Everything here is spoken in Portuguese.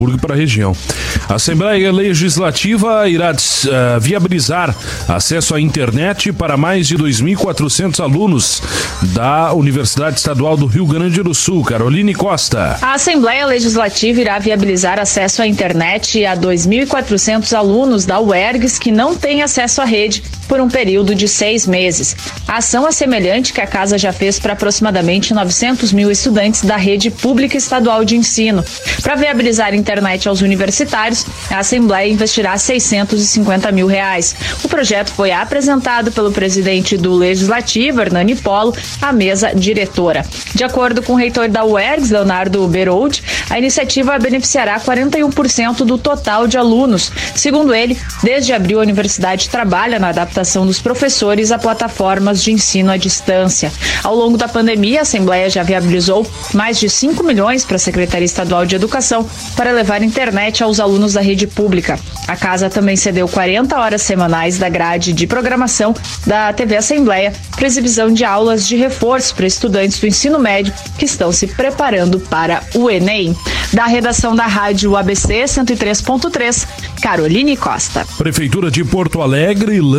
para a região. A Assembleia Legislativa irá viabilizar acesso à internet para mais de 2.400 alunos da Universidade Estadual do Rio Grande do Sul. Caroline Costa. A Assembleia Legislativa irá viabilizar acesso à internet a 2.400 alunos da UERGS que não têm acesso à rede por um período de 6 meses. A ação é semelhante que a Casa já fez para aproximadamente 900 mil estudantes da rede pública estadual de ensino. Para viabilizar a internet aos universitários, a Assembleia investirá R$650 mil. O projeto foi apresentado pelo presidente do Legislativo, Hernani Polo, à mesa diretora. De acordo com o reitor da UERGS, Leonardo Berold, a iniciativa beneficiará 41% do total de alunos. Segundo ele, desde abril a universidade trabalha na adaptação dos professores a plataformas de ensino à distância. Ao longo da pandemia, a Assembleia já viabilizou mais de 5 milhões para a Secretaria Estadual de Educação para levar internet aos alunos da rede pública. A Casa também cedeu 40 horas semanais da grade de programação da TV Assembleia para exibição de aulas de reforço para estudantes do ensino médio que estão se preparando para o Enem. Da redação da Rádio ABC 103.3, Caroline Costa. Prefeitura de Porto Alegre